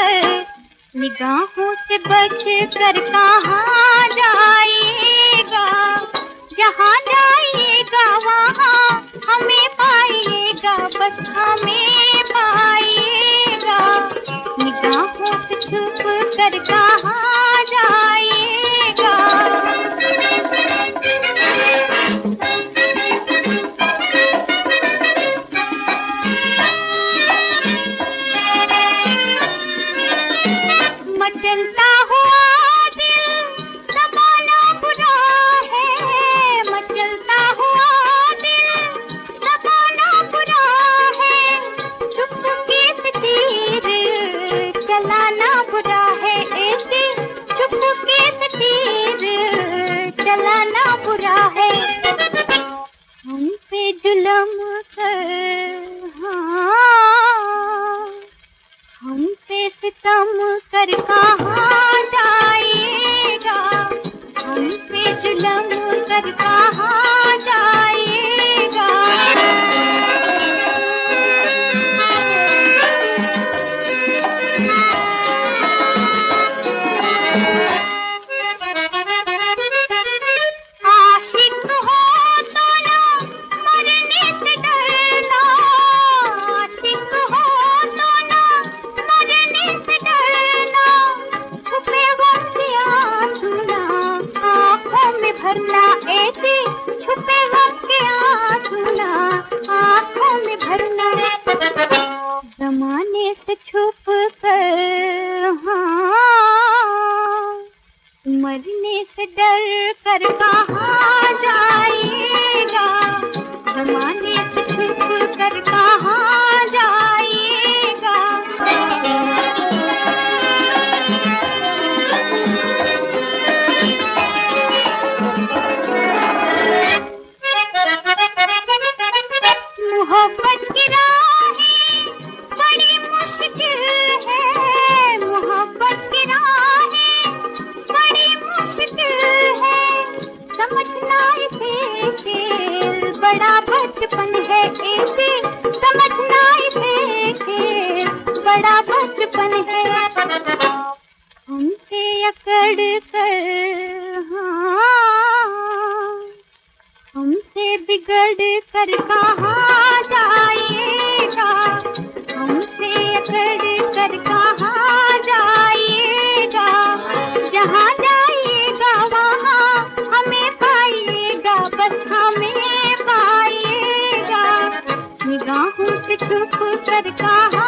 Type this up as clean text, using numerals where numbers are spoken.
कर, निगाहों से बच कर कहाँ जाइएगा। जहाँ जाइएगा वहाँ हमें पाइएगा, बस हमें पाइएगा। निगाहों से छुप कर कहाँ जाइएगा। मचलता हुआ दिल दबाना बुरा है, मचलता हुआ दिल दबाना बुरा है। चुपके से तीर चलाना बुरा है, ऐसे चुपके से तीर चलाना बुरा है। हम पे जुल्म कर, हाँ, हम पे सितम कर कहाँ जाइएगा। हम पे जुल्म कर कहाँ जाइएगा। आशिक हो तो ना मरने से डरना, आशिक हो तो ना मरने से डरना। छुपे गम के आंसू ना आँखों में भरना, ऐसे छुपे गम के आंसू ना आँखों में भरना। ज़माने से छुप कर, हाँ, मरने से डर कर कहाँ जाइएगा। ज़माने से छुप कर कहाँ जाइएगा। मोहब्बत की राहें बड़ी मुश्किल है, मोहब्बत की राहें बड़ी मुश्किल है। समझना इसे खेल बड़ा बचपन है, इसे समझना इसे खेल बड़ा बचपन है। हमसे अकड़ कर, हाँ, हमसे बिगड़ कर कहाँ जाइएगा। हमसे अकड़ कर कहाँ जाइएगा। जहाँ जाइएगा वहाँ हमें पाइएगा, बस हमें पाइएगा। निगाहों से छुप कर कहाँ